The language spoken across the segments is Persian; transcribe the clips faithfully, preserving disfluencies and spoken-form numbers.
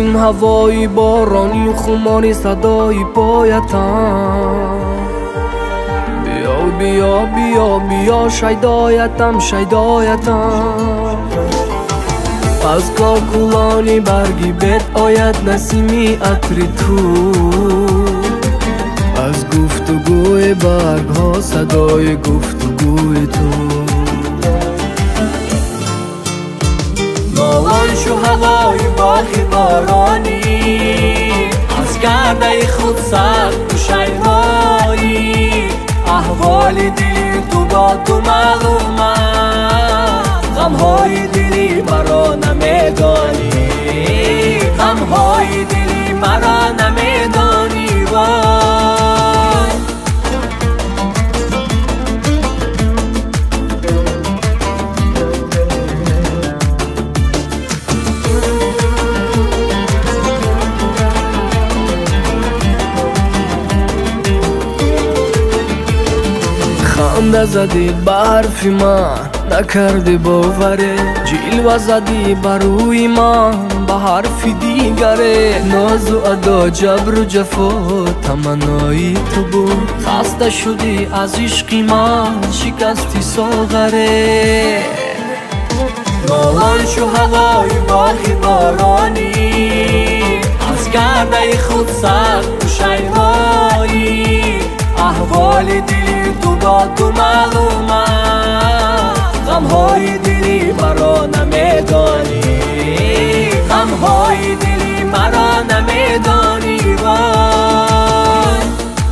این هوایی بارانی خماری صدای پایتم بیا بیا بیا بیا شیدایتم شیدایتم از کاکولانی برگی بد آید نسیمی عطری تو از گفتگوی برگ ها صدای گفتگوی تو نالان شو هوای باغی بارانی از گرده خود سخت پوشیدایی احوال دلی تو با تو معلوم است غمهای دلی مرا نمیدانی غمهای دلی مرا نمیدانی وای خنده زدی به حرفی من نکردی باوره جلوه زدی بروی من به حرف دیگره ناز و ادا جبر و جفا تمنایی تو بود خسته شدی از عشقی من شکستی ساغره نالان شو هوای باغی بارانی از گرده خود سخت پوشیدایی احوال دلی تو با تو معلوم است غمهای دلی مرا نمیدانی غمهای دلی مرا نمیدانی وای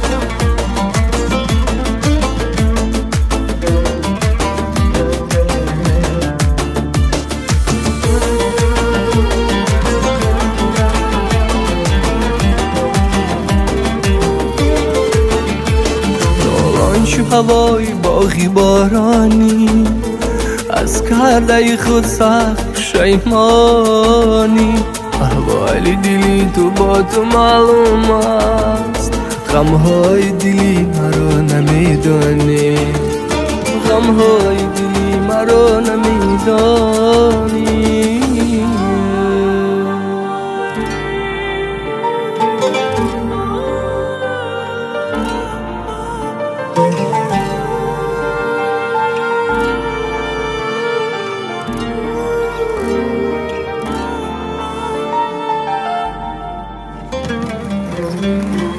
شو هوای باغی بارانی از کرده خود سخت پشیمانی احوال دلی تو با تو معلوم است غمهای دلی مرا نمیدانی غمهای دلی مرا نمیدانی Thank you.